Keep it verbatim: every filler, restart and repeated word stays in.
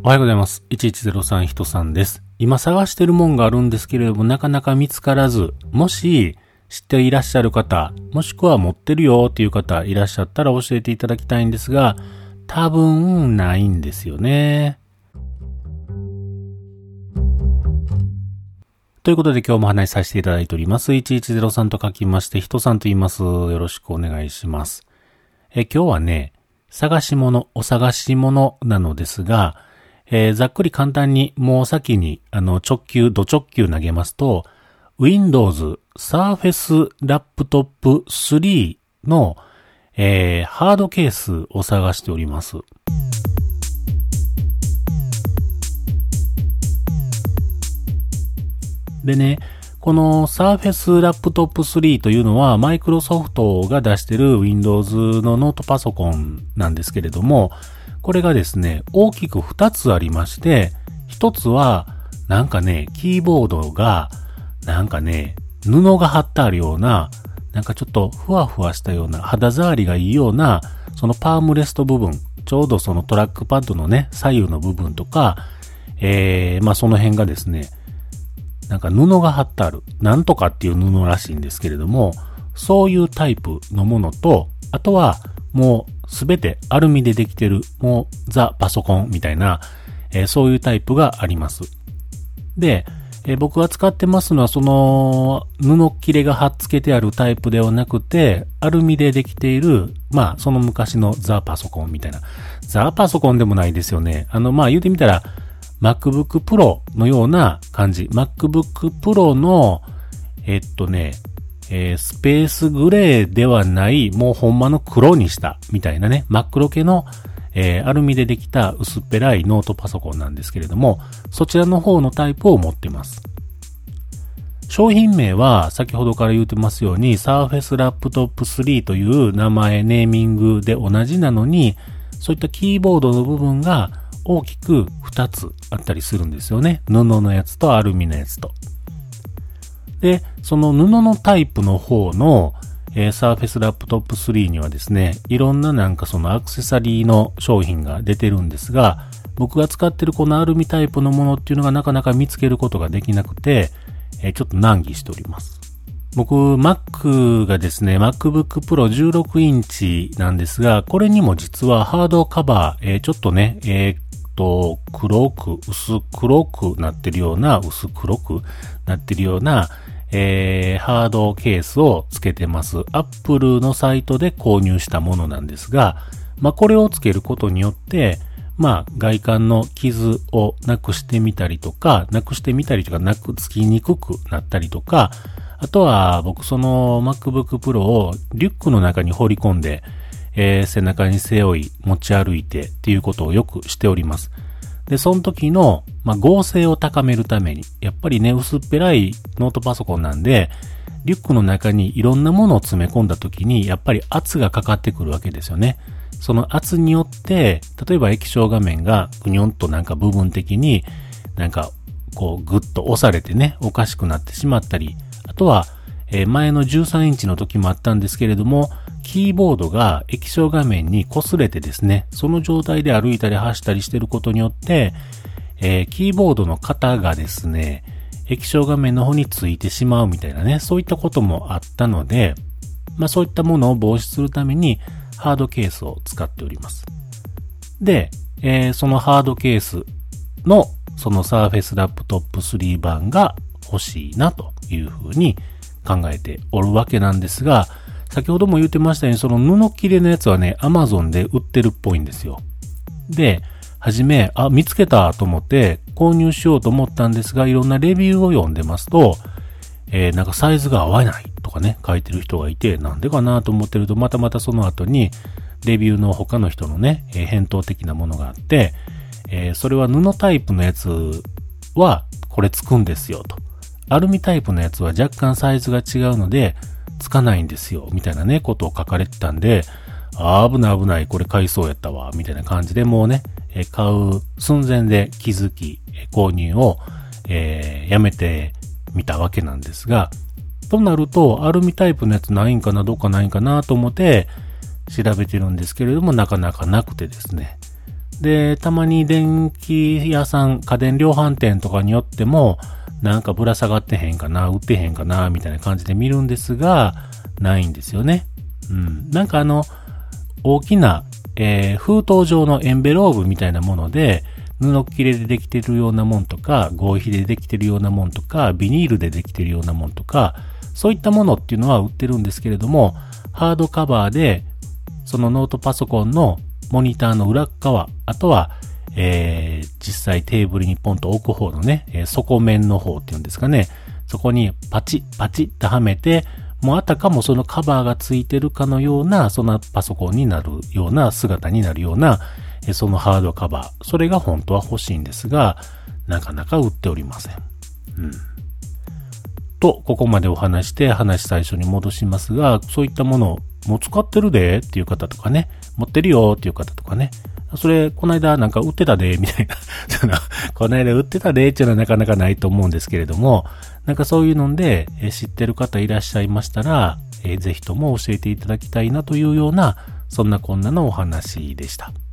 おはようございます。いちいちゼロさんひとさんです。今探してるもんがあるんですけれども、なかなか見つからず、もし知っていらっしゃる方、もしくは持ってるよっていう方いらっしゃったら教えていただきたいんですが、多分ないんですよね。ということで今日もお話しさせていただいております。いちいちゼロさんと書きまして、ひとさんと言います。よろしくお願いします。え今日はね、探し物、お探し物なのですが、えー、ざっくり簡単にもう先にあの直球、ド直球投げますと、Windows Surface Laptop スリーの、えー、ハードケースを探しております。でね、この Surface Laptop スリーというのはマイクロソフトが出している Windows のノートパソコンなんですけれども、これがですね、大きくふたつありまして、ひとつはなんかね、キーボードがなんかね、布が貼ってあるような、なんかちょっとふわふわしたような、肌触りがいいような、そのパームレスト部分、ちょうどそのトラックパッドのね、左右の部分とか、えー、まあその辺がですね、なんか布が貼ってある、なんとかっていう布らしいんですけれども、そういうタイプのものと、あとはもうすべてアルミでできてる、もうザ・パソコンみたいな、えー、そういうタイプがあります。で、えー、僕が使ってますのはその布切れが貼っつけてあるタイプではなくて、アルミでできている、まあその昔のザ・パソコンみたいな。ザ・パソコンでもないですよね。あのまあ言うてみたら、MacBook Pro のような感じ。MacBook Pro の、えっとね、えー、スペースグレーではない、もうほんまの黒にしたみたいなね、真っ黒系の、えー、アルミでできた薄っぺらいノートパソコンなんですけれども、そちらの方のタイプを持っています。商品名は先ほどから言ってますように Surface Laptop スリーという名前、ネーミングで同じなのに、そういったキーボードの部分が大きくふたつあったりするんですよね。布のやつとアルミのやつと。で、その布のタイプの方の、えー、Surface Laptop スリーにはですね、いろんななんかそのアクセサリーの商品が出てるんですが、僕が使ってるこのアルミタイプのものっていうのがなかなか見つけることができなくて、えー、ちょっと難儀しております。僕、Mac がですね、MacBook Pro じゅうろくインチなんですが、これにも実はハードカバー、えー、ちょっとね、えーと黒く、薄黒くなってるような、薄黒くなってるような、えー、ハードケースをつけてます。Apple のサイトで購入したものなんですが、まあ、これをつけることによって、まあ、外観の傷をなくしてみたりとか、なくしてみたりとか、なくつきにくくなったりとか、あとは僕その MacBook Pro をリュックの中に放り込んで、えー、背中に背負い、持ち歩いてっていうことをよくしております。で、その時の、まあ、合成を高めるために、やっぱりね、薄っぺらいノートパソコンなんで、リュックの中にいろんなものを詰め込んだ時に、やっぱり圧がかかってくるわけですよね。その圧によって、例えば液晶画面がぐにょんとなんか部分的になんかこうぐっと押されてね、おかしくなってしまったり、あとは、えー、前のじゅうさんインチの時もあったんですけれども、キーボードが液晶画面に擦れてですね、その状態で歩いたり走ったりしてることによって、えー、キーボードの型がですね、液晶画面の方についてしまうみたいなね、そういったこともあったので、まあそういったものを防止するためにハードケースを使っております。で、えー、そのハードケースのその Surface Laptop スリー版が欲しいなというふうに考えておるわけなんですが、先ほども言ってましたように、その布切れのやつはね、Amazon で売ってるっぽいんですよ。で、はじめ、あ、見つけたと思って購入しようと思ったんですが、いろんなレビューを読んでますと、えー、なんかサイズが合わないとかね、書いてる人がいて、なんでかなと思ってると、またまたその後に、レビューの他の人のね、えー、返答的なものがあって、えー、それは布タイプのやつは、これつくんですよと。アルミタイプのやつは若干サイズが違うので、つかないんですよ、みたいなね、ことを書かれてたんで、あー危ない危ない、これ買いそうやったわ、みたいな感じでもうね、えー、買う寸前で気づき、えー、購入を、えー、やめてみたわけなんですが、となると、アルミタイプのやつないんかな、どっかないんかなと思って調べてるんですけれども、なかなかなくてですね。 で、たまに電気屋さん、家電量販店とかによっても、なんかぶら下がってへんかな、売ってへんかな、みたいな感じで見るんですが、ないんですよね。うん。なんかあの、大きな、えー、封筒状のエンベローブみたいなもので、布切れでできてるようなもんとか、合皮でできてるようなもんとか、ビニールでできてるようなもんとか、そういったものっていうのは売ってるんですけれども、ハードカバーで、そのノートパソコンのモニターの裏側、あとは、えー、実際テーブルにポンと置く方のね、えー、底面の方っていうんですかね、そこにパチッパチッとはめて、もうあたかもそのカバーがついてるかのような、そのパソコンになるような姿になるような、えー、そのハードカバー、それが本当は欲しいんですが、なかなか売っておりません。うん。と、ここまでお話して話最初に戻しますが、そういったものをもう使ってるでっていう方とかね、持ってるよっていう方とかね、それ、この間なんか売ってたで、みたいな。その、この間売ってたでっていうのはなかなかないと思うんですけれども、なんかそういうので、え知ってる方いらっしゃいましたら、えー、ぜひとも教えていただきたいなというような、そんなこんなのお話でした。